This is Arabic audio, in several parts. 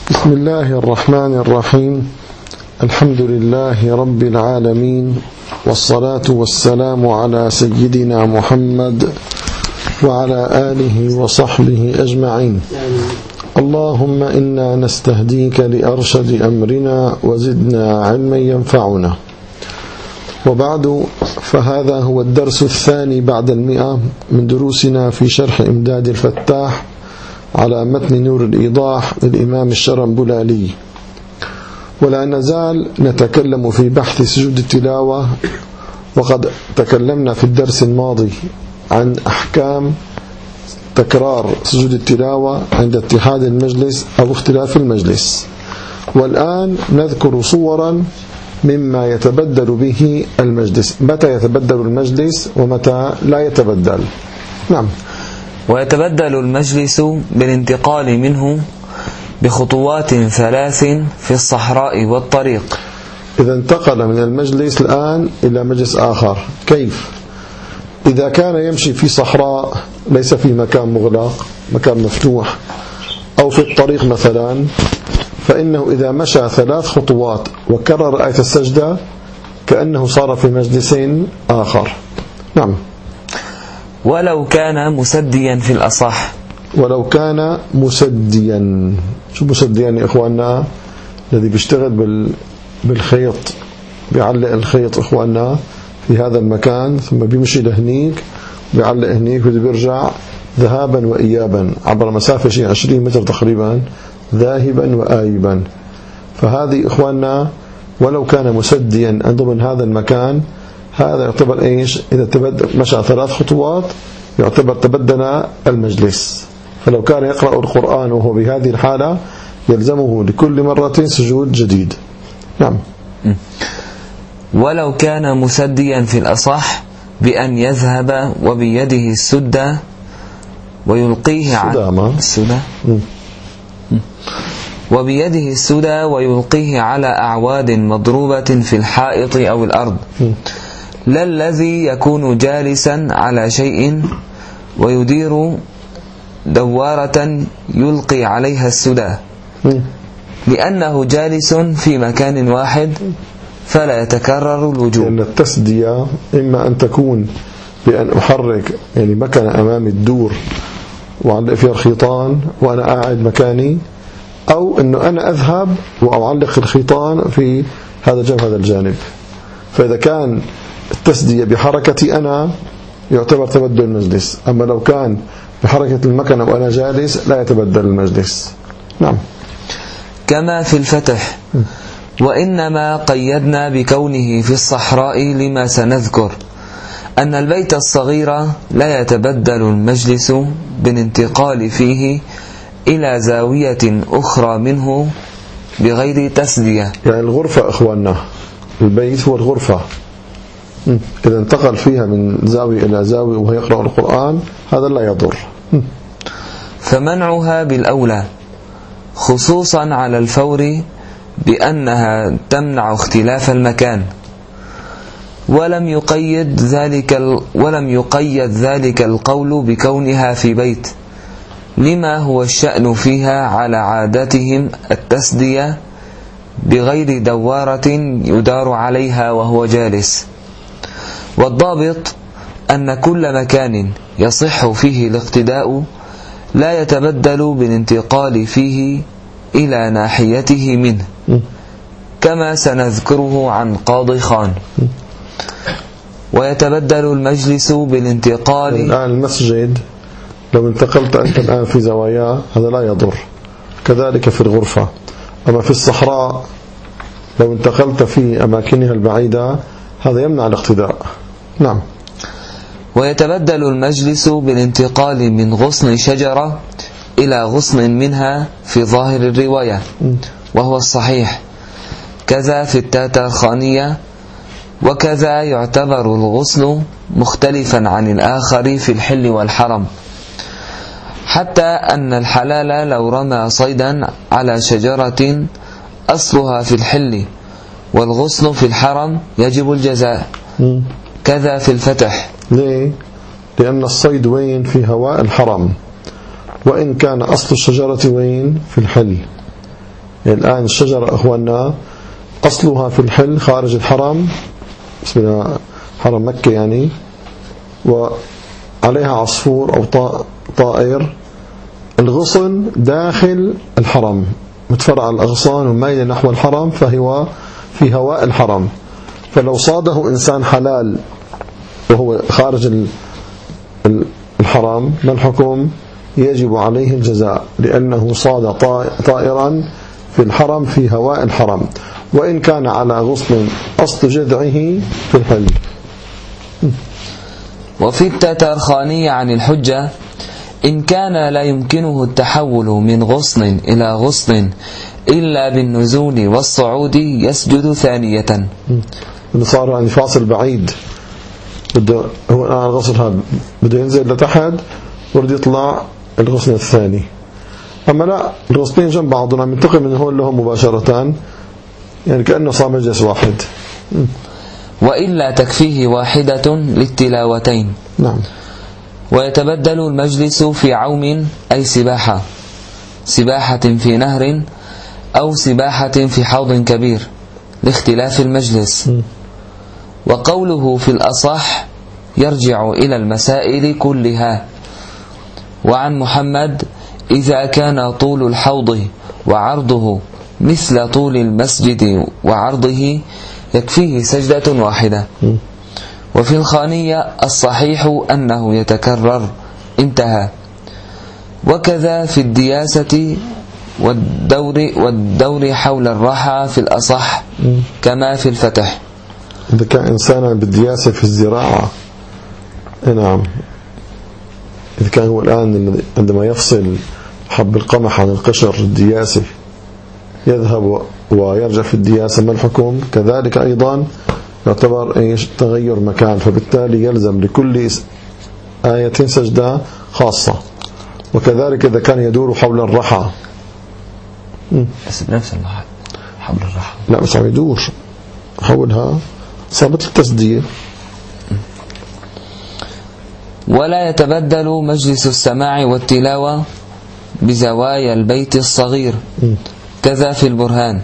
بسم الله الرحمن الرحيم. الحمد لله رب العالمين، والصلاة والسلام على سيدنا محمد وعلى آله وصحبه أجمعين. اللهم إنا نستهديك لأرشد أمرنا وزدنا علما ينفعنا. وبعد، فهذا هو الدرس الثاني بعد 100 من دروسنا في شرح إمداد الفتاح على متن نور الإيضاح للإمام الشرنبلالي، ولا نزال نتكلم في بحث سجود التلاوة. وقد تكلمنا في الدرس الماضي عن أحكام تكرار سجود التلاوة عند اتحاد المجلس أو اختلاف المجلس، والآن نذكر صورا مما يتبدل به المجلس، متى يتبدل المجلس ومتى لا يتبدل. نعم. ويتبدل المجلس بالانتقال منه بخطوات 3 في الصحراء والطريق. إذا انتقل من المجلس الآن إلى مجلس آخر، كيف؟ إذا كان يمشي في صحراء ليس في مكان مغلق، مكان مفتوح، أو في الطريق مثلا، فإنه إذا مشى 3 خطوات وكرر آية السجدة كأنه صار في مجلس آخر. نعم. ولو كان مسديا في الأصح. ولو كان مسديا. شو مسديا يا إخواننا؟ الذي بيشتغل بالخيط، بيعلق الخيط إخواننا في هذا المكان، ثم بيمشي لهنيك بيعلق هنيك وبيرجع ذهابا وإيابا عبر مسافة شيء 20 متر تقريبا، ذاهبا وآيبا. فهذه إخواننا ولو كان مسديا ضمن هذا المكان، هذا يعتبر إيش؟ إذا مشى 3 خطوات يعتبر تبدل المجلس. فلو كان يقرأ القرآن وهو بهذه الحالة يلزمه لكل مرة سجود جديد. نعم. ولو كان مسديا في الأصح بأن يذهب وبيده السدة ويلقيه وبيده السدى ويلقيه على أعواد مضروبة في الحائط أو الأرض، لا الذي يكون جالسا على شيء ويدير دوارة يلقي عليها السدى، لأنه جالس في مكان واحد فلا يتكرر الوجوب. لأن التسدية إما أن تكون بأن أحرك مكان أمامي الدور وأعلق فيها الخيطان وأنا قاعد مكاني، أو أنه أنا أذهب وأعلق الخيطان في هذا الجانب هذا الجانب. فإذا كان التسدية بحركتي أنا يعتبر تبدل المجلس، أما لو كان بحركة المكنة وأنا جالس لا يتبدل المجلس. نعم. كما في الفتح. وإنما قيدنا بكونه في الصحراء لما سنذكر أن البيت الصغير لا يتبدل المجلس بالانتقال فيه إلى زاوية أخرى منه بغير تسدية. يعني الغرفة إخواننا، البيت هو الغرفة، إذا انتقل فيها من زاوية إلى زاوية وهو يقرأ القرآن هذا لا يضر. فمنعها بالأولى، خصوصا على الفور بأنها تمنع اختلاف المكان. ولم يقيد ذلك القول بكونها في بيت، لما هو الشأن فيها على عادتهم التسدية بغير دوارة يدار عليها وهو جالس. والضابط أن كل مكان يصح فيه الاقتداء لا يتبدل بالانتقال فيه إلى ناحيته منه، كما سنذكره عن قاضي خان. ويتبدل المجلس بالانتقال. الآن المسجد لو انتقلت أنت الآن في زواياه هذا لا يضر، كذلك في الغرفة. أما في الصحراء لو انتقلت في أماكنها البعيدة هذا يمنع الاقتداء. نعم. ويتبدل المجلس بالانتقال من غصن شجرة إلى غصن منها في ظاهر الرواية، وهو الصحيح. كذا في التاترخانية. وكذا يعتبر الغصن مختلفا عن الآخر في الحل والحرم، حتى أن الحلال لو رمى صيدا على شجرة أصلها في الحل والغصن في الحرم يجب الجزاء. كذا في الفتح. ليه؟ لأن الصيد وين؟ في هواء الحرم، وإن كان أصل الشجرة وين؟ في الحل. يعني الآن الشجرة أخواننا أصلها في الحل خارج الحرم، بسم الله، حرم مكة يعني، وعليها عصفور أو طائر. الغصن داخل الحرم متفرع الأغصان ومايل نحو الحرم، فهو في هواء الحرم. فلو صاده إنسان حلال وهو خارج الحرم، ما الحكم؟ يجب عليه الجزاء، لأنه صاد طائرا في الحرم في هواء الحرم، وإن كان على غصن أصل جذعه في الحل. وفي التترخاني عن الحجة: إن كان لا يمكنه التحول من غصن إلى غصن إلا بالنزول والصعود يسجد ثانية. صار يعني فاصل بعيد، هو الآن الغصن هذا بده ينزل لتحت ورد يطلع الغصن الثاني. أما لا، الغصنين جنب بعضهم عم ينتقل من هون لهم مباشرة، يعني كأنه صار مجلس واحد. وإلا تكفيه واحدة للتلاوتين. نعم. ويتبدل المجلس في عوم أي سباحة في نهر أو سباحة في حوض كبير لاختلاف المجلس. وقوله في الأصح يرجع إلى المسائل كلها. وعن محمد: إذا كان طول الحوض وعرضه مثل طول المسجد وعرضه يكفيه سجدة واحدة. وفي الخانية: الصحيح أنه يتكرر، انتهى. وكذا في الدياسة والدور حول الرحى في الأصح كما في الفتح. إذا كان إنسانا بالدياسة في الزراعة، نعم، إذا كان هو الآن عندما يفصل حب القمح عن القشر الدياسة يذهب ويرجع في الدياسة، ما الحكم؟ كذلك أيضا يعتبر تغير مكان، فبالتالي يلزم لكل آية سجدة خاصة. وكذلك إذا كان يدور حول الرحى، بس بنفس المحل حول الرحى، لا بس عم يدور حولها، صارت التسدية. ولا يتبدل مجلس السماع والتلاوة بزوايا البيت الصغير، كذا في البرهان.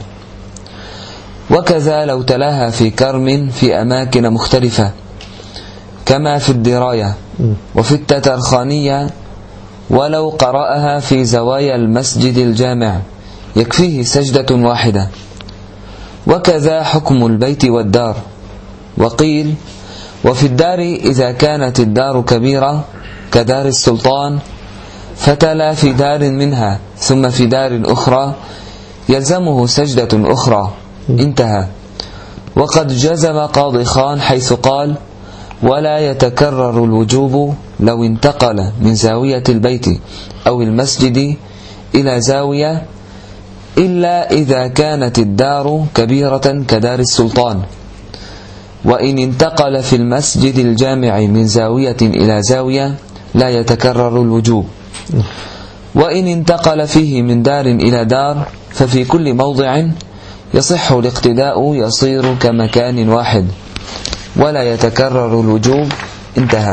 وكذا لو تلاها في كرم في أماكن مختلفة كما في الدراية. وفي التترخانية: ولو قرأها في زوايا المسجد الجامع يكفيه سجدة واحدة. وكذا حكم البيت والدار. وقيل: وفي الدار إذا كانت الدار كبيرة كدار السلطان فتلا في دار منها ثم في دار أخرى يلزمه سجدة أخرى، انتهى. وقد جزم قاضي خان حيث قال: ولا يتكرر الوجوب لو انتقل من زاوية البيت أو المسجد إلى زاوية إلا إذا كانت الدار كبيرة كدار السلطان. وإن انتقل في المسجد الجامع من زاوية إلى زاوية لا يتكرر الوجوب. وإن انتقل فيه من دار إلى دار ففي كل موضع يصح الاقتداء، يصير كمكان واحد ولا يتكرر الوجوب، انتهى.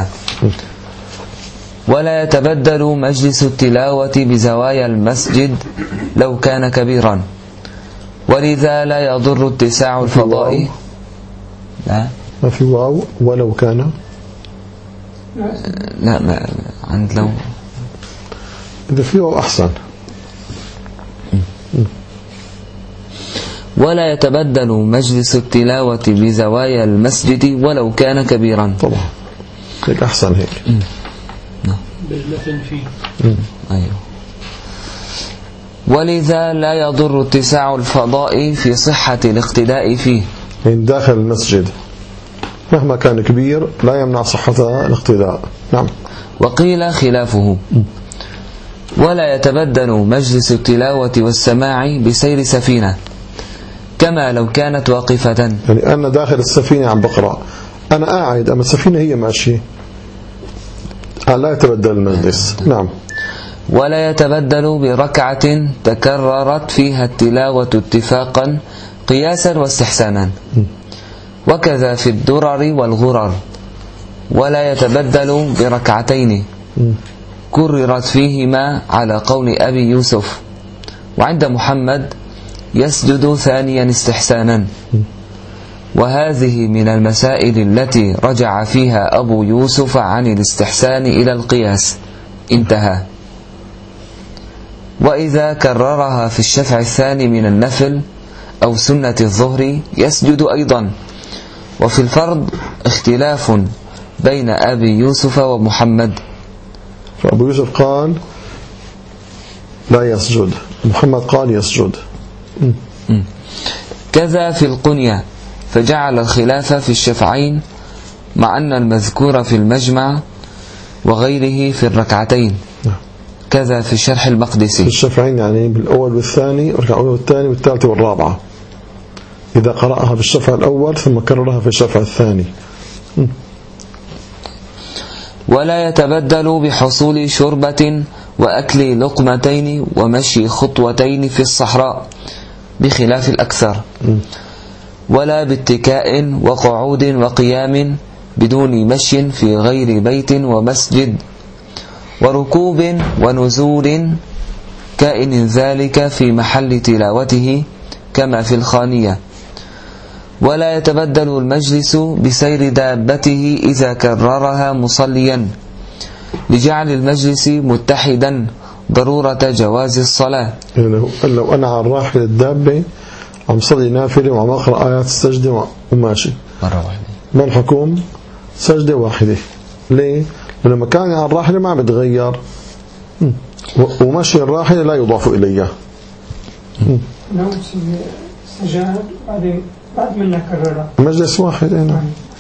ولا يتبدل مجلس التلاوة بزوايا المسجد لو كان كبيرا، ولذا لا يضر اتساع الفضاء. لا ما في واو. ولو كان، لا ما عند لو، إذا في واو أحسن. ولا يتبدل مجلس التلاوة بزوايا المسجد ولو كان كبيرا. طبعا هيك أحسن هيك. بالمثل فيه. أيوه. ولذا لا يضر اتساع الفضاء في صحة الاقتداء فيه، يعني داخل المسجد مهما كان كبير لا يمنع صحة الاقتداء. نعم. وقيل خلافه: ولا يتبدل مجلس التلاوة والسماع بسير سفينة كما لو كانت واقفة. يعني أنا داخل السفينة عم بقرأ، أنا قاعد أما السفينة هي ماشية، لا يتبدل المجلس. نعم. ولا يتبدل بركعة تكررت فيها التلاوة اتفاقا قياسا واستحسانا. وكذا في الدرر والغرر. ولا يتبدل بركعتين كررت فيهما على قول أبي يوسف. وعند محمد: يسجد ثانيا استحسانا. وهذه من المسائل التي رجع فيها أبو يوسف عن الاستحسان إلى القياس. انتهى. وإذا كررها في الشفع الثاني من النفل أو سنة الظهر يسجد أيضا. وفي الفرض اختلاف بين أبي يوسف ومحمد. فأبو يوسف قال لا يسجد، محمد قال يسجد. كذا في القنية، فجعل الخلاف في الشفعين مع أن المذكور في المجمع وغيره في الركعتين. كذا في الشرح المقدسي. في الشفعين يعني بالأول والثاني، الركعة الأولى والثاني والثالثة والرابعة، إذا قرأها بالشفع الأول ثم كررها في الشفع الثاني. ولا يتبدل بحصول شربة وأكل لقمتين ومشي خطوتين في الصحراء بخلاف الأكثر، ولا باتكاء وقعود وقيام بدون مشي في غير بيت ومسجد، وركوب ونزول كائن ذلك في محل تلاوته كما في الخانية. ولا يتبدل المجلس بسير دابته إذا كررها مصليا لجعل المجلس متحدا ضرورة جواز الصلاة. لو أنا على الراحلة الدابة عم صلي نافلة وعم أقرأ آيات السجدة وماشي مرة واحدة، ما الحكم؟ سجدة واحدة. ليه؟ لأن مكاني على الراحلة ما بتغير، ومشي الراحلة لا يضاف إليه. لو سجاد بعد ما نكررها مجلس واحد.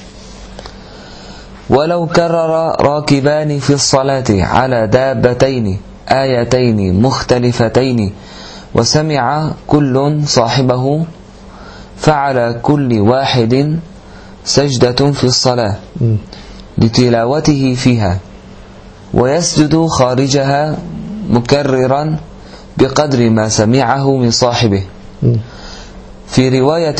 ولو كرر راكبان في الصلاة على دابتين آيتين مختلفتين وسمع كل صاحبه، فعلى كل واحد سجدة في الصلاة لتلاوته فيها، ويسجد خارجها مكررا بقدر ما سمعه من صاحبه. في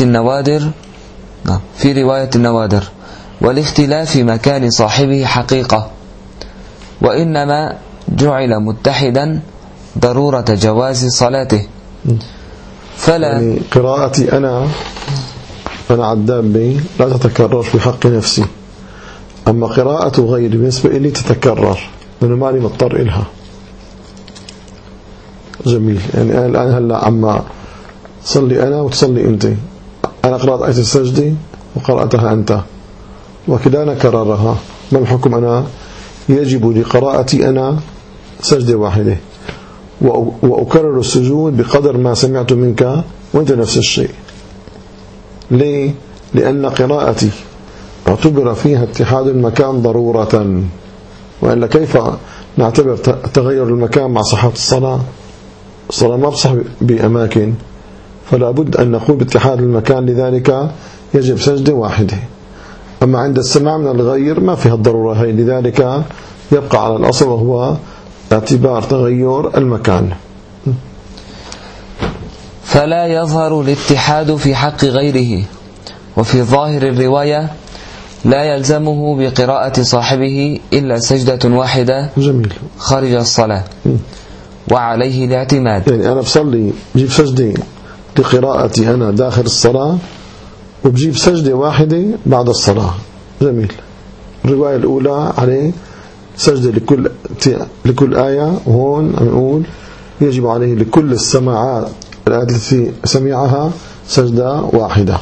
رواية النوادر والاختلاف مكان صاحبه حقيقة، وإنما جعل متحدا ضرورة جواز صلاته. فلا يعني قراءتي أنا على الدابة لا تتكرر في حق نفسي، أما قراءة غيري بالنسبة إلي تتكرر لأنه ماني مضطر إلها. جميل. يعني الآن هلا عما صلي أنا وتصلي أنت، أنا قرأت آية السجدة وقرأتها أنت وكذا كررها، ما الحكم؟ أنا يجب لقراءتي أنا سجدة واحدة وأكرر السجود بقدر ما سمعت منك وأنت نفس الشيء. ليه؟ لأن قراءتي اعتبر فيها اتحاد المكان ضرورة، وإلا كيف نعتبر تغير المكان مع صحة الصلاة؟ الصلاة ما بصح بأماكن، فلا بد أن نقول باتحاد المكان، لذلك يجب سجدة واحدة. أما عند السماع من الغير ما فيها الضرورة هي، لذلك يبقى على الأصل وهو اعتبار تغير المكان. فلا يظهر الاتحاد في حق غيره. وفي ظاهر الرواية لا يلزمه بقراءة صاحبه إلا سجدة واحدة جميل خارج الصلاة، وعليه الاعتماد. يعني أنا بصلي بجيب سجدة لقراءتي أنا داخل الصلاة وبجيب سجدة واحدة بعد الصلاة. جميل. الرواية الأولى عليه سجدة لكل آية، وهون عم نقول يجب عليه لكل السماعات الآيات التي سمعها سجدة واحدة.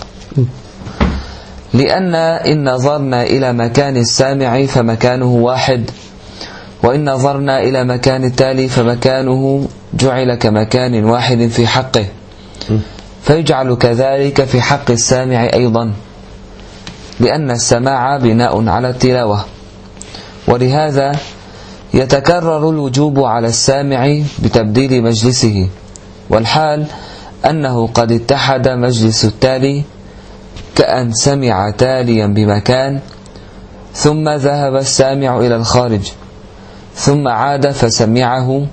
لأن إن نظرنا إلى مكان السامع فمكانه واحد، وإن نظرنا إلى مكان التالي فمكانه جعل كمكان واحد في حقه، فيجعل كذلك في حق السامع أيضا، لأن السماع بناء على التلاوة. ولهذا يتكرر الوجوب على السامع بتبديل مجلسه، والحال أنه قد اتحد مجلس التالي، كأن سمع تاليا بمكان ثم ذهب السامع إلى الخارج ثم عاد فسمعه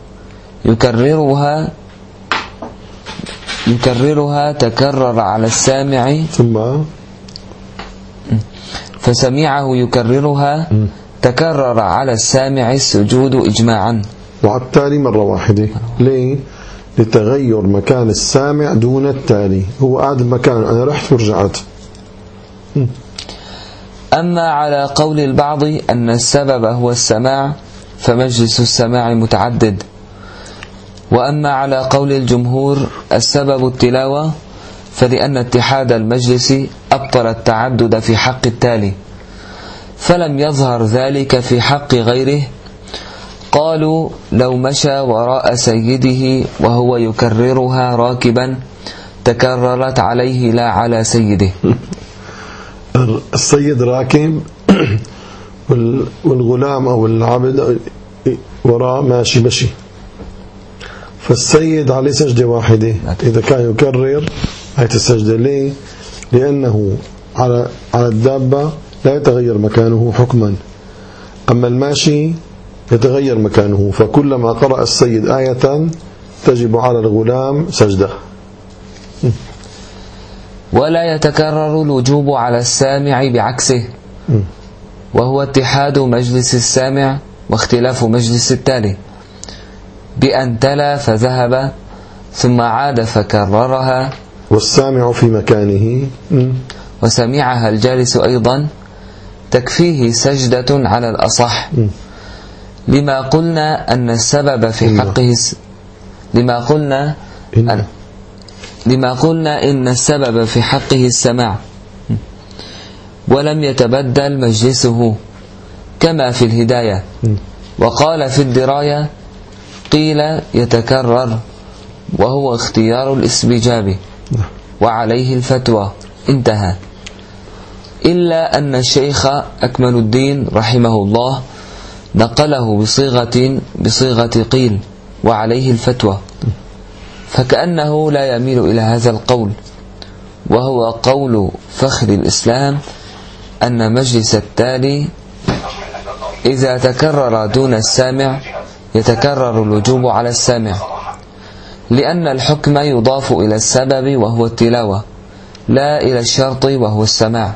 يكررها تكرر على السامع فسمعه يكررها تكرر على السامع السجود إجماعا، وعلى التالي مرة واحدة. ليه؟ لتغير مكان السامع دون التالي. هو قاعد بمكانه، أنا رحت ورجعت. أما على قول البعض أن السبب هو السماع فمجلس السماع متعدد. وأما على قول الجمهور السبب التلاوة، فلأن اتحاد المجلس أبطل التعدد في حق التالي، فلم يظهر ذلك في حق غيره. قالوا لو مشى وراء سيده وهو يكررها راكبا تكررت عليه لا على سيده. السيد راكب والغلام أو العبد وراء ماشي بشي، فالسيد عليه سجدة واحدة إذا كان يكرر هاي السجدة. ليه؟ لأنه على الدابة لا يتغير مكانه حكما، أما الماشي يتغير مكانه، فكلما قرأ السيد آية تجب على الغلام سجدة. ولا يتكرر الوجوب على السامع بعكسه، وهو اتحاد مجلس السامع واختلاف مجلس التالي، بأن تلا فذهب ثم عاد فكررها والسامع في مكانه وسمعها الجالس أيضا تكفيه سجدة على الأصح، لما قلنا أن السبب في حقه لما قلنا إن السبب في حقه السماع، ولم يتبدل مجلسه كما في الهداية. وقال في الدراية قيل يتكرر وهو اختيار الاستجابة وعليه الفتوى، انتهى. إلا أن الشيخ أكمل الدين رحمه الله نقله بصيغة قيل وعليه الفتوى، فكأنه لا يميل إلى هذا القول، وهو قول فخر الإسلام أن مجلس التالي إذا تكرر دون السامع يتكرر الوجوب على السامع، لأن الحكم يضاف إلى السبب وهو التلاوة لا إلى الشرط وهو السماع.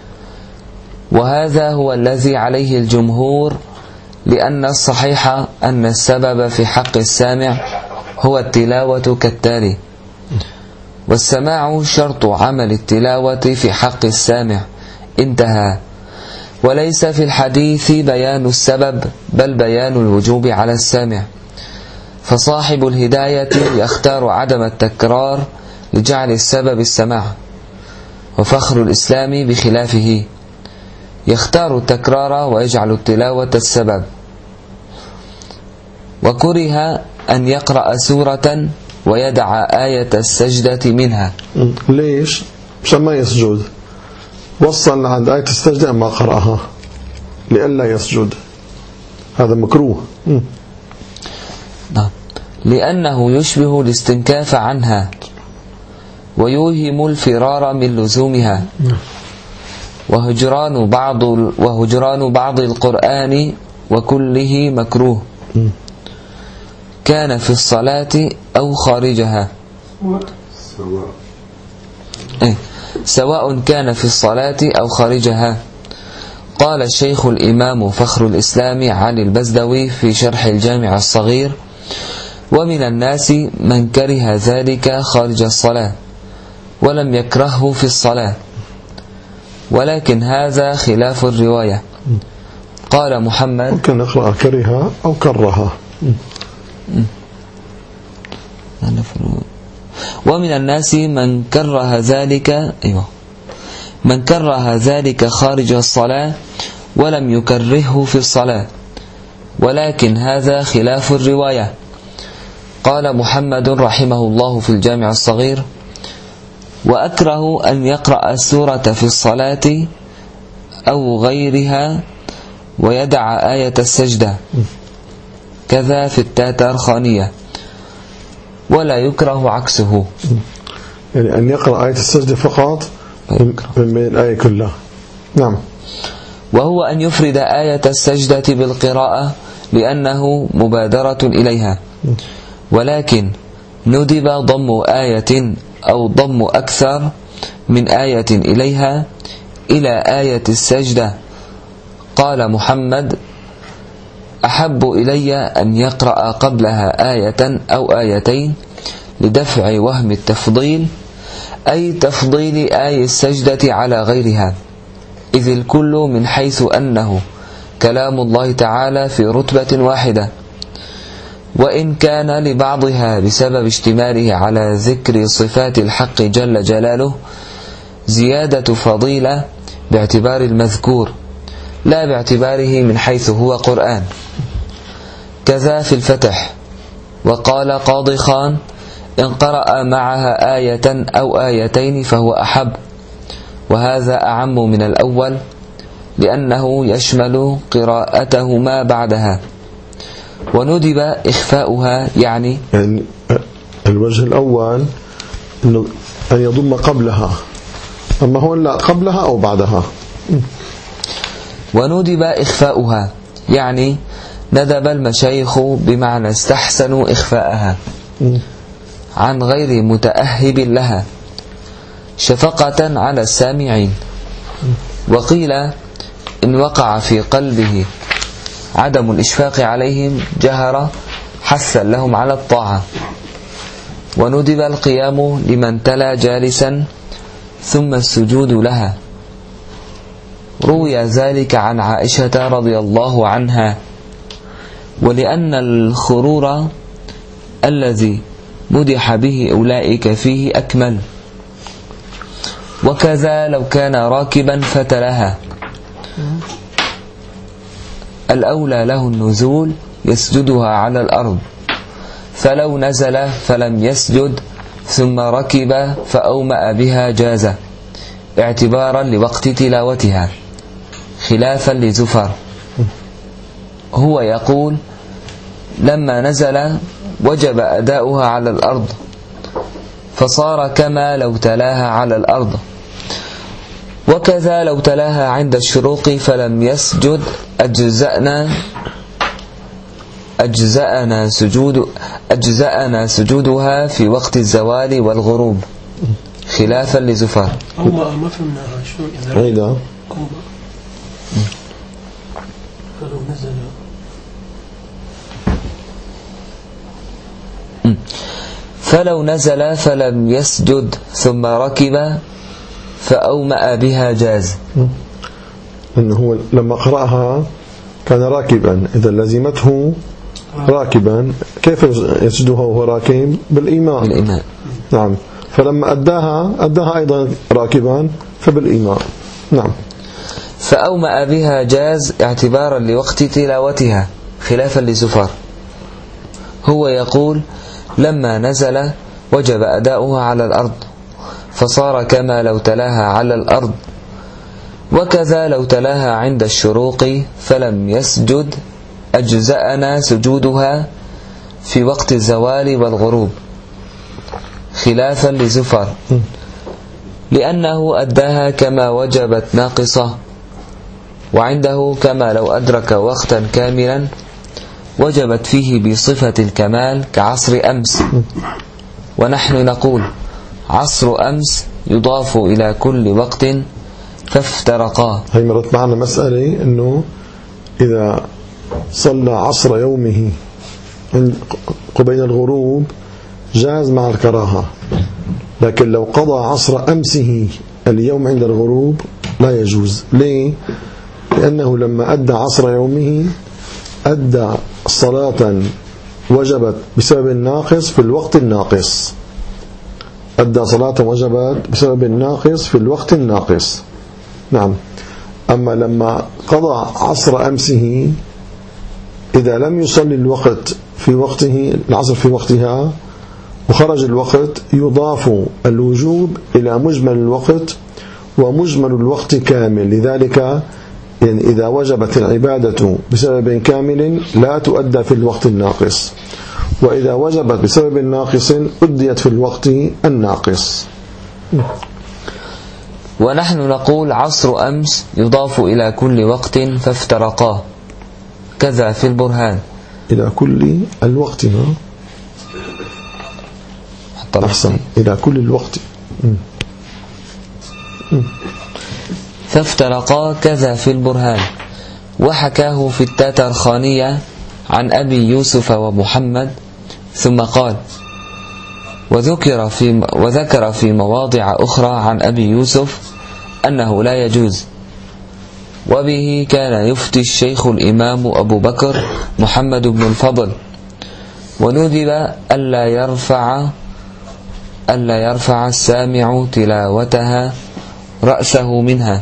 وهذا هو الذي عليه الجمهور، لأن الصحيح أن السبب في حق السامع هو التلاوة كالتالي، والسماع شرط عمل التلاوة في حق السامع، انتهى. وليس في الحديث بيان السبب بل بيان الوجوب على السامع، فصاحب الهداية يختار عدم التكرار لجعل السبب السماع، وفخر الإسلام بخلافه يختار التكرار ويجعل التلاوة السبب. وكره أن يقرأ سورة ويدع آية السجدة منها. ليش؟ مشان ما يسجد، وصل عند آية السجدة ما قرأها لئلا يسجد، هذا مكروه. لأنه يشبه الاستنكاف عنها ويوهم الفرار من لزومها. وهجران بعض القرآن وكله مكروه، كان في الصلاة أو خارجها، سواء كان في الصلاة أو خارجها. قال الشيخ الإمام فخر الإسلام علي البزدوي في شرح الجامع الصغير: ومن الناس من كره ذلك خارج الصلاة ولم يكرهه في الصلاة، ولكن هذا خلاف الرواية. قال محمد ممكن نقرأ كره أو كرها. ومن الناس من كره ذلك من كره ذلك خارج الصلاة ولم يكرهه في الصلاة، ولكن هذا خلاف الرواية. قال محمد رحمه الله في الجامع الصغير: وأكره أن يقرأ السورة في الصلاة أو غيرها ويدع آية السجدة، كذا في التاترخانية، ولا يكره عكسه، يعني أن يقرأ آية السجدة فقط من الآية كلها. نعم. وهو أن يفرد آية السجدة بالقراءة لأنه مبادرة إليها، ولكن ندب ضم آية أو ضم أكثر من آية إليها إلى آية السجدة. قال محمد: أحب إلي أن يقرأ قبلها آية أو آيتين لدفع وهم التفضيل، أي تفضيل آي السجدة على غيرها، إذ الكل من حيث أنه كلام الله تعالى في رتبة واحدة، وإن كان لبعضها بسبب اشتماله على ذكر صفات الحق جل جلاله زيادة فضيلة باعتبار المذكور لا باعتباره من حيث هو قرآن. كذا في الفتح. وقال قاضي خان: إن قرأ معها آية أو آيتين فهو أحب، وهذا أعم من الأول لأنه يشمل قراءتهما بعدها. وندب إخفاؤها، يعني الوجه الأول أن يضم قبلها، أما هو لا قبلها أو بعدها. وندب إخفاؤها يعني ندب المشايخ بمعنى استحسنوا إخفاءها عن غير متأهب لها شفقة على السامعين. وقيل إن وقع في قلبه عدم الإشفاق عليهم جهر حثا لهم على الطاعة. وندب القيام لمن تلا جالسا ثم السجود لها. روي ذلك عن عائشة رضي الله عنها. ولأن الخرور الذي مدح به أولئك فيه أكمل. وكذا لو كان راكبا فتلها، الأولى له النزول يسجدها على الأرض، فلو نزل فلم يسجد ثم ركب فأومأ بها جاز، اعتبارا لوقت تلاوتها، خلافا لزفر. هو يقول: لما نزل وجب أداؤها على الأرض، فصار كما لو تلاها على الأرض. وكذا لو تلاها عند الشروق فلم يسجد أجزأنا سجودها في وقت الزوال والغروب، خلافا لزفر. ما فهمناها شو إذا فلو نزل فلو نزل فلم يسجد ثم ركب فأومأ بها جاز. إنه هو لما قرأها كان راكبا، إذا لزمته راكبا كيف يسجدها وهو راكب؟ بالإيمان. نعم. فلما أداها أيضا راكبا فبالإيمان. نعم. فأومأ بها جاز اعتبارا لوقت تلاوتها، خلافا لزفر. هو يقول: لما نزل وجب أداؤها على الأرض، فصار كما لو تلاها على الأرض. وكذا لو تلاها عند الشروق فلم يسجد أجزأنا سجودها في وقت الزوال والغروب، خلافا لزفر، لأنه أداها كما وجبت ناقصة، وعنده كما لو أدرك وقتا كاملا وجبت فيه بصفة الكمال كعصر أمس. ونحن نقول: عصر أمس يضاف إلى كل وقت فافترقا. هي مرت معنا مسألة أنه إذا صلى عصر يومه قبيل الغروب جاز مع الكراهة، لكن لو قضى عصر أمسه اليوم عند الغروب لا يجوز. ليه؟ لأنه لما أدى عصر يومه أدى صلاة وجبت بسبب الناقص في الوقت الناقص، أدى صلاة وجبت بسبب الناقص في الوقت الناقص. نعم. أما لما قضى عصر أمسه إذا لم يصلي الوقت في وقته، العصر في وقتها، وخرج الوقت، يضاف الوجوب إلى مجمل الوقت، ومجمل الوقت كامل. لذلك يعني إذا وجبت العبادة بسبب كامل لا تؤدى في الوقت الناقص، وإذا وجبت بسبب ناقص أديت في الوقت الناقص. ونحن نقول: عصر أمس يضاف إلى كل وقت فافترقا. كذا في البرهان. إلى كل الوقت. أحسن، إلى كل الوقت. فافترقا. كذا في البرهان. وحكاه في التاترخانية عن أبي يوسف ومحمد، ثم قال: وذكر في مواضع أخرى عن أبي يوسف أنه لا يجوز. وبه كان يفتي الشيخ الإمام أبو بكر محمد بن الفضل، وندب ألا يرفع السامع تلاوتها رأسه منها،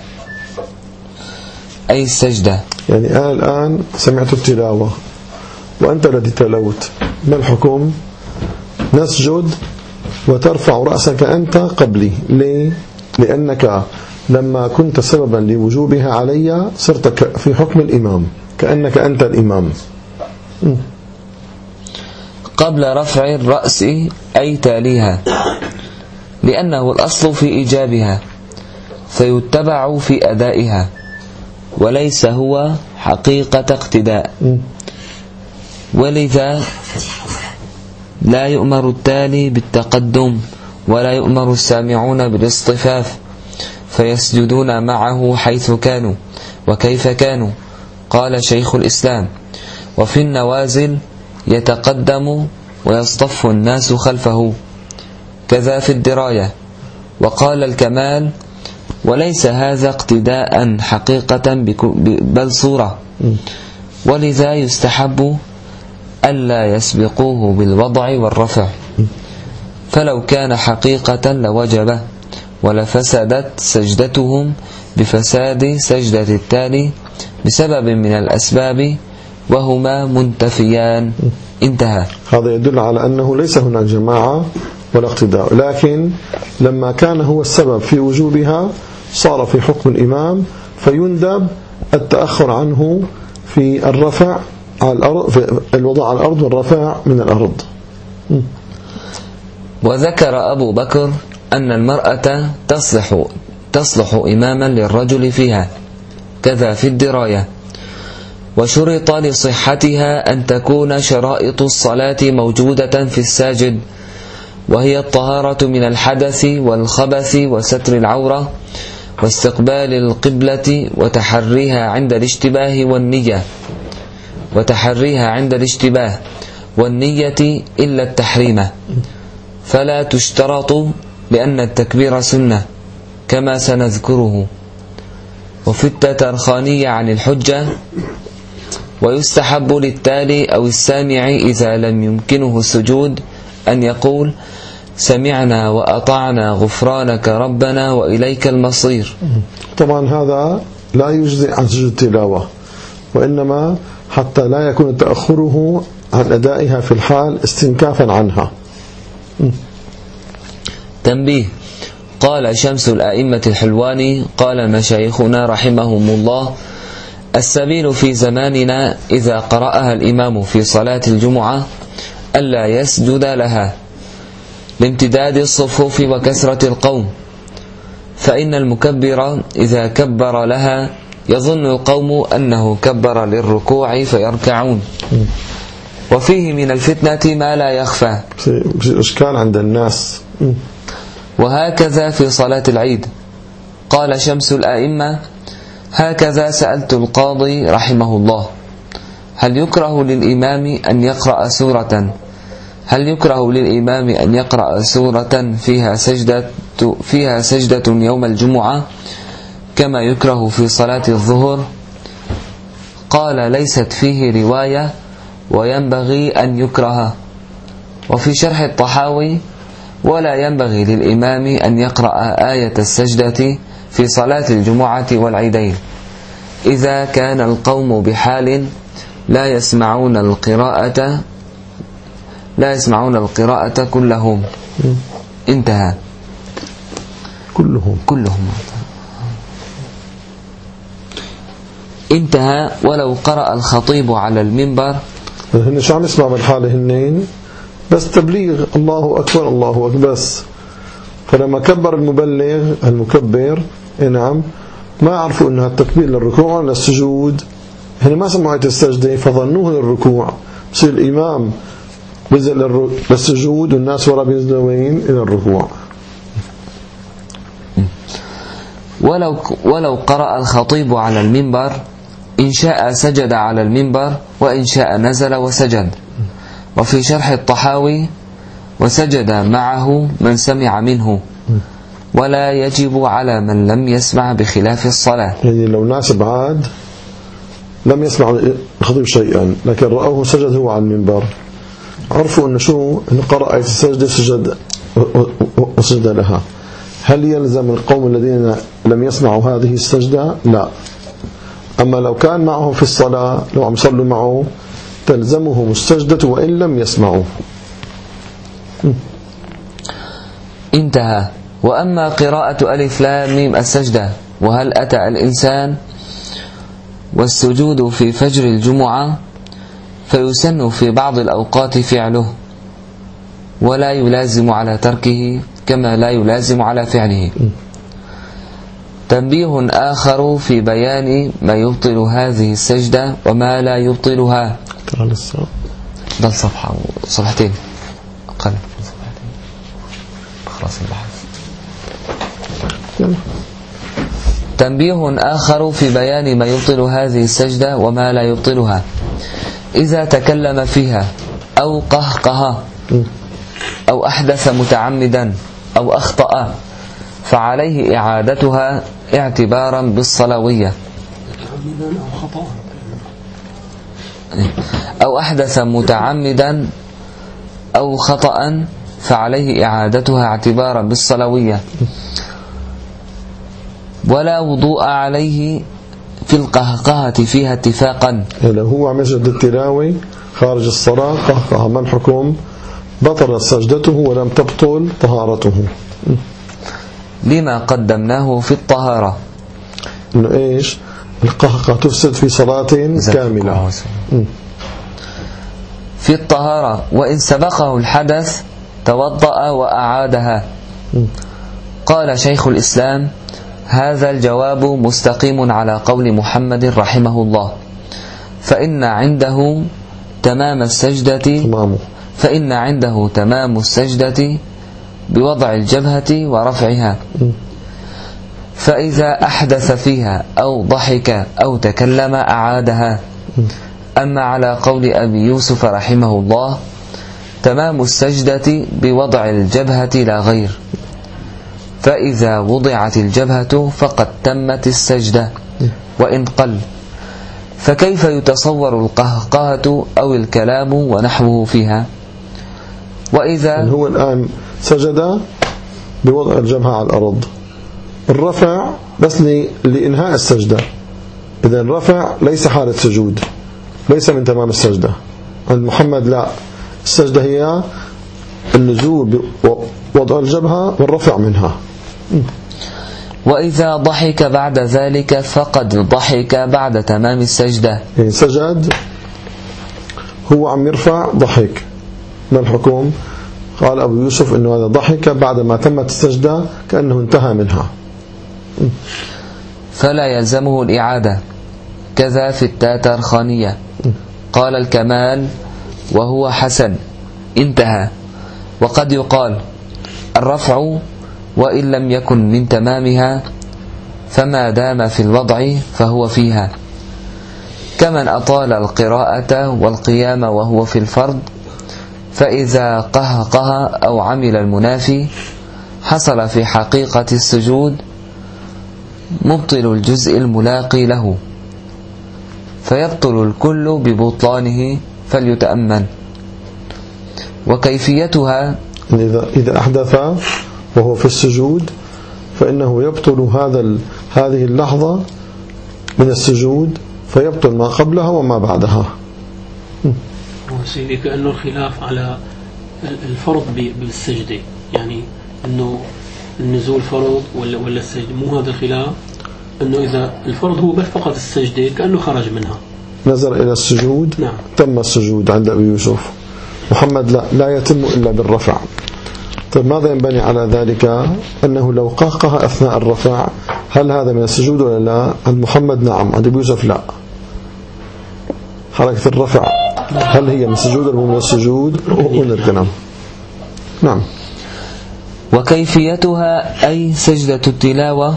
أي السجدة. يعني أنا الآن سمعت التلاوة وأنت الذي تلوت، ما الحكم؟ نسجد وترفع رأسك أنت قبلي. ليه؟ لأنك لما كنت سببا لوجوبها علي صرت في حكم الإمام، كأنك أنت الإمام. قبل رفع الرأس أي تاليها، لأنه الأصل في إيجابها فيتبع في أدائها، وليس هو حقيقة اقتداء. ولذا لا يؤمر التالي بالتقدم، ولا يؤمر السامعون بالاصطفاف، فيسجدون معه حيث كانوا وكيف كانوا. قال شيخ الإسلام: وفي النوازل يتقدم ويصطف الناس خلفه، كذا في الدراية. وقال الكمال: وليس هذا اقتداء حقيقة بل صورة، ولذا يستحب ألا يسبقوه بالوضع والرفع، فلو كان حقيقة لوجبه، ولفسدت سجدتهم بفساد سجدة التالي بسبب من الأسباب وهما منتفيان. انتهى. هذا يدل على أنه ليس هناك جماعة ولا اقتداء، لكن لما كان هو السبب في وجوبها صار في حكم الإمام، فيندب التأخر عنه في الرفع على الأرض، في الوضع على الأرض والرفع من الأرض. وذكر أبو بكر أن المرأة تصلح إماما للرجل فيها، كذا في الدراية. وشرط لصحتها أن تكون شرائط الصلاة موجودة في الساجد، وهي الطهارة من الحدث والخبث وستر العورة واستقبال القبلة وتحريها عند الاشتباه والنية إلا التحريم، فلا تشترط لأن التكبير سنة كما سنذكره. وفي التترخانية عن الحجة: ويستحب للتالي أو السامع إذا لم يمكنه السجود أن يقول: سمعنا وأطعنا غفرانك ربنا وإليك المصير. طبعا هذا لا يجزئ عن سجود التلاوة، وإنما حتى لا يكون تأخره عن أدائها في الحال استنكافا عنها. تنبيه: قال شمس الأئمة الحلواني قال مشايخنا رحمهم الله: السبيل في زماننا إذا قرأها الإمام في صلاة الجمعة ألا يسجد لها لامتداد الصفوف وكثرة القوم، فإن المكبر إذا كبر لها يظن القوم أنه كبر للركوع فيركعون، وفيه من الفتنة ما لا يخفى، في إشكال عند الناس. وهكذا في صلاة العيد. قال شمس الأئمة: هكذا سألت القاضي رحمه الله: هل يكره للإمام أن يقرأ سورة فيها سجدة يوم الجمعة كما يكره في صلاة الظهر؟ قال: ليست فيه رواية وينبغي أن يكره. وفي شرح الطحاوي: ولا ينبغي للإمام أن يقرأ آية السجدة في صلاة الجمعة والعيدين إذا كان القوم بحال لا يسمعون القراءة كلهم. انتهى. كلهم انتهى. ولو قرأ الخطيب على المنبر، هن شو عم يسمع بالحالة؟ هنين بس تبليغ الله أكبر الله أكبر بس، فلما كبر المكبر نعم ما عرفوا أنها التكبير للركوع ولا السجود، هن ما سمعوا آية السجدة فظنوه للركوع، بصير الإمام بينزل للسجود والناس ورا بينزلوا وين؟ إلى الركوع. ولو قرأ الخطيب على المنبر إن شاء سجد على المنبر وإن شاء نزل وسجد. وفي شرح الطحاوي: وسجد معه من سمع منه، ولا يجب على من لم يسمع بخلاف الصلاة. يعني لو ناس بعاد لم يسمع الخطيب شيئا لكن رأوه سجد هو على المنبر، عرفوا إنه قرأ آية السجدة وسجد لها، هل يلزم القوم الذين لم يسمعوا هذه السجدة؟ لا. أما لو كان معه في الصلاة، لو عم يصلوا معه، تلزمهم السجدة وإن لم يسمعوا. انتهى. وأما قراءة ألف لام ميم السجدة وهل أتى الإنسان والسجود في فجر الجمعة فيسن في بعض الأوقات فعله، ولا يلازم على تركه كما لا يلازم على فعله. تنبيه آخر في بيان ما يبطل هذه السجدة وما لا يبطلها. ده الصفحة صفحتين أقل صفحتين خلاص البحث. تنبيه آخر في بيان ما يبطل هذه السجدة وما لا يبطلها: إذا تكلم فيها أو قهقه أو أحدث متعمدا أو أخطأ فعليه إعادتها اعتبارا بالصلوية. أو أحدث متعمدا أو خطأ فعليه إعادتها اعتبارا بالصلوية. ولا وضوء عليه في القهقهة فيها اتفاقا. لو هو عم يسجد التلاوة خارج الصلاة قهقه، ما الحكم؟ بطلت سجدته ولم تبطل طهارته، لما قدمناه في الطهارة. إنه إيش؟ القهقه تفسد في صلاة كاملة. في الطهارة وإن سبقه الحدث توضأ وأعادها. قال شيخ الإسلام: هذا الجواب مستقيم على قول محمد رحمه الله، فإن عنده تمام السجدة بوضع الجبهة ورفعها، فإذا أحدث فيها أو ضحك أو تكلم أعادها. أما على قول أبي يوسف رحمه الله تمام السجدة بوضع الجبهة لا غير، فإذا وضعت الجبهة فقد تمت السجدة وإن قل. فكيف يتصور القهقهة أو الكلام ونحوه فيها؟ وإذا هو الآن سجد بوضع الجبهة على الأرض، الرفع بس لإنهاء السجدة، إذا الرفع ليس حالة سجود، ليس من تمام السجدة. عند محمد لا، السجدة هي النزول بوضع الجبهة والرفع منها. وإذا ضحك بعد ذلك فقد ضحك بعد تمام السجدة. يعني سجد هو عم يرفع ضحك، ما الحكم؟ قال أبو يوسف إنه هذا ضحك بعد ما تمت السجدة كأنه انتهى منها، فلا يلزمه الإعادة. كذا في التاترخانية. قال الكمال وهو حسن. انتهى. وقد يقال الرفع وإن لم يكن من تمامها فما دام في الوضع فهو فيها، كمن أطال القراءة والقيام وهو في الفرض، فإذا قهقه أو عمل المنافي حصل في حقيقة السجود مبطل الجزء الملاقي له، فيبطل الكل ببطلانه فليتأمن. وكيفيتها إذا أحدث وهو في السجود فإنه يبطل هذه اللحظة من السجود، فيبطل ما قبلها وما بعدها. سيدي كأنه الخلاف على الفرض بالسجدة، يعني أنه النزول فرض ولا السجد، مو هذا الخلاف، أنه إذا الفرض هو بس فقط السجدة كأنه خرج منها، نزل إلى السجود. نعم. تم السجود عند أبي يوسف. محمد لا يتم إلا بالرفع. طيب ماذا ينبني على ذلك؟ أنه لو قهقه أثناء الرفع هل هذا من السجود ولا لا؟ عند محمد نعم، عند أبي يوسف لا. حركة الرفع هل هي من السجود ولا من السجود؟ ونركنام. نعم. وكيفيتها أي سجدة التلاوة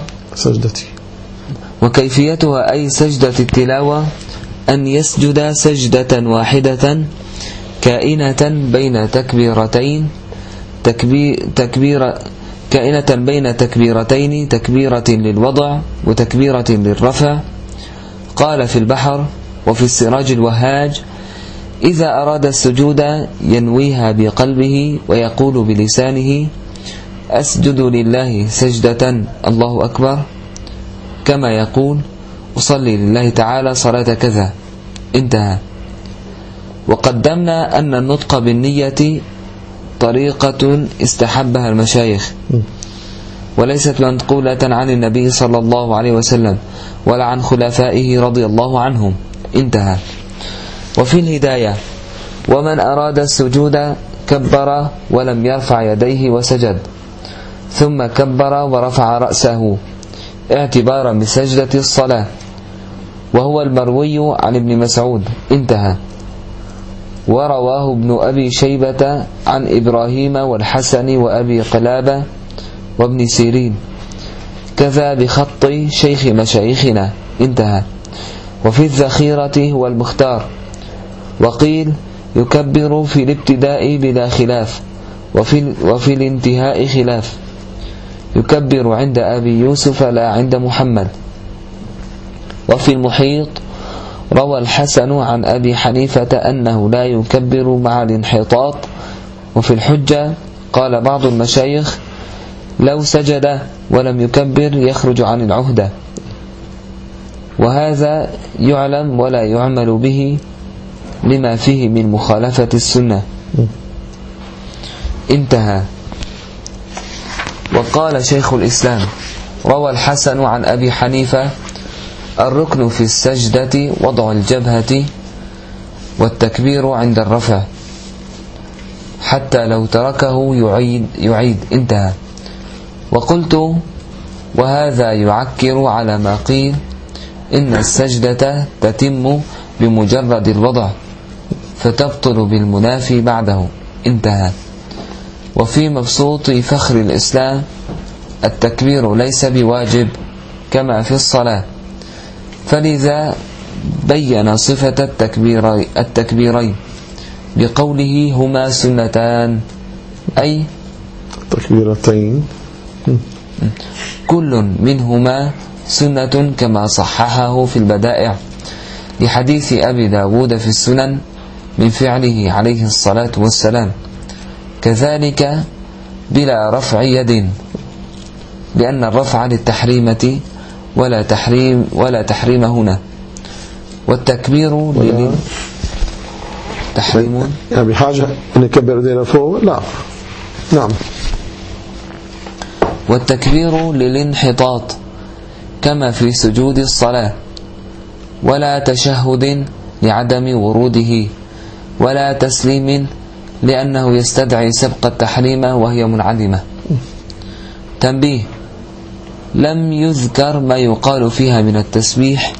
وكيفيتها أي سجدة التلاوة أن يسجد سجدة واحدة كائنة بين تكبيرتين كائنة بين تكبيرتين، تكبيرة للوضع وتكبيرة للرفع. قال في البحر وفي السراج الوهاج: إذا أراد السجود ينويها بقلبه ويقول بلسانه: أسجد لله سجدة الله أكبر، كما يقول: أصلي لله تعالى صلاة كذا. انتهى. وقدمنا أن النطق بالنية طريقة استحبها المشايخ، وليست منقولة عن النبي صلى الله عليه وسلم ولا عن خلفائه رضي الله عنهم. انتهى. وفي الهداية: ومن أراد السجود كبر ولم يرفع يديه وسجد، ثم كبر ورفع رأسه اعتبارا بسجدة الصلاة، وهو المروي عن ابن مسعود. انتهى. ورواه ابن أبي شيبة عن إبراهيم والحسن وأبي قلابة وابن سيرين، كذا بخط شيخ مشايخنا. انتهى. وفي الذخيرة هو المختار. وقيل يكبر في الابتداء بلا خلاف، وفي الانتهاء خلاف. يكبر عند أبي يوسف لا عند محمد. وفي المحيط روى الحسن عن أبي حنيفة أنه لا يكبر مع الانحطاط. وفي الحجة قال بعض المشايخ: لو سجد ولم يكبر يخرج عن العهدة، وهذا يعلم ولا يعمل به لما فيه من مخالفة السنة. انتهى. وقال شيخ الإسلام: روى الحسن عن أبي حنيفة: الركن في السجدة وضع الجبهة والتكبير عند الرفع، حتى لو تركه يعيد. انتهى. وقلت: وهذا يعكر على ما قيل إن السجدة تتم بمجرد الوضع فتبطل بالمنافي بعده. انتهى. وفي مبسوط فخر الإسلام: التكبير ليس بواجب كما في الصلاة، فلذا بين صفة التكبيرين بقوله: هما سنتان، أي تكبيرتين كل منهما سنة، كما صححه في البدائع لحديث أبي داود في السنن من فعله عليه الصلاة والسلام. كذلك بلا رفع يد، لأن الرفع للتحريمة ولا تحريم هنا. والتكبير تحريم، يعني بحاجة أن يكبر يدينا فوق؟ لا. نعم. والتكبير للانحطاط كما في سجود الصلاة، ولا تشهد لعدم وروده، ولا تسليم لأنه يستدعي سبق التحريم وهي منعدمة. تنبيه: لم يذكر ما يقال فيها من التسبيح،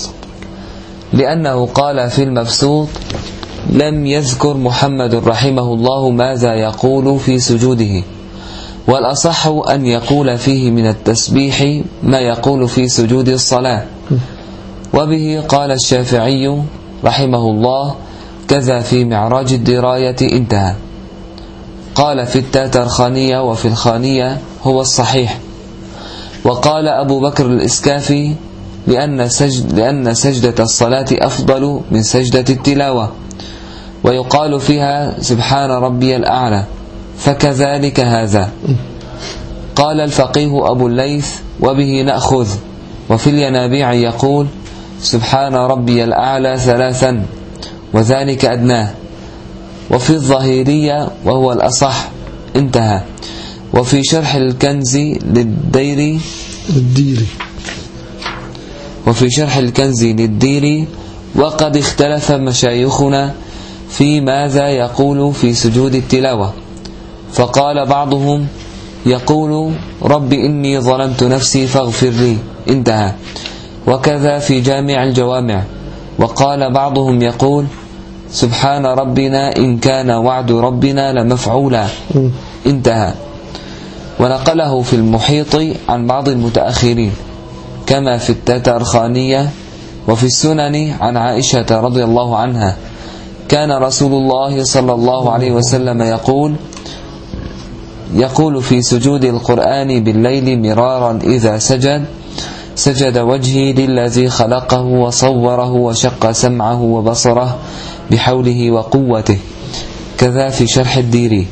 لأنه قال في المبسوط: لم يذكر محمد رحمه الله ماذا يقول في سجوده، والأصح أن يقول فيه من التسبيح ما يقول في سجود الصلاة. وبه قال الشافعي رحمه الله، كذا في معراج الدراية. انتهى. قال في التاترخانية وفي الخانية هو الصحيح. وقال أبو بكر الإسكافي: لأن سجدة الصلاة أفضل من سجدة التلاوة، ويقال فيها سبحان ربي الأعلى، فكذلك هذا. قال الفقيه أبو الليث: وبه نأخذ. وفي الينابيع يقول: سبحان ربي الأعلى 3، وذلك أدناه. وفي الظهيرية وهو الأصح. انتهى. وفي شرح الكنز للديري وقد اختلف مشايخنا في ماذا يقول في سجود التلاوة، فقال بعضهم: يقول رب إني ظلمت نفسي فاغفر لي. انتهى. وكذا في جامع الجوامع. وقال بعضهم: يقول سبحان ربنا إن كان وعد ربنا لمفعولا. انتهى. ونقله في المحيط عن بعض المتأخرين، كما في التاترخانية وفي السنن عن عائشة رضي الله عنها: كان رسول الله صلى الله عليه وسلم يقول: يقول في سجود القرآن بالليل مرارا إذا سجد وجهي للذي خلقه وصوره وشق سمعه وبصره بحوله وقوته. كذا في شرح الديري.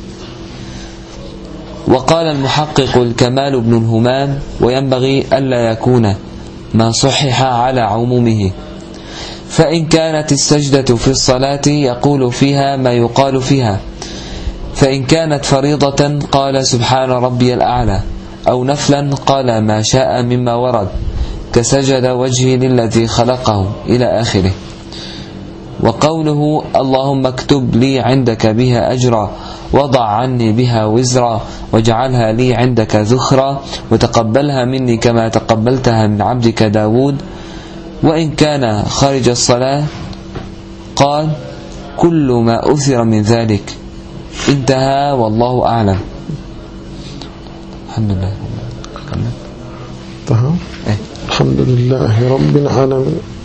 وقال المحقق الكمال بن الهمام: وينبغي ألا يكون ما صحح على عمومه، فإن كانت السجدة في الصلاة يقول فيها ما يقال فيها، فإن كانت فريضة قال سبحان ربي الأعلى، أو نفلا قال ما شاء مما ورد كسجد وجهي للذي خلقه إلى آخره. وقوله اللهم اكتب لي عندك بها أجرا وضع عني بها وزرا واجعلها لي عندك ذخرا وتقبلها مني كما تقبلتها من عبدك داود. وإن كان خارج الصلاة قال كل ما أثر من ذلك. انتهى والله أعلم. الحمد لله. الحمد لله رب العالمين.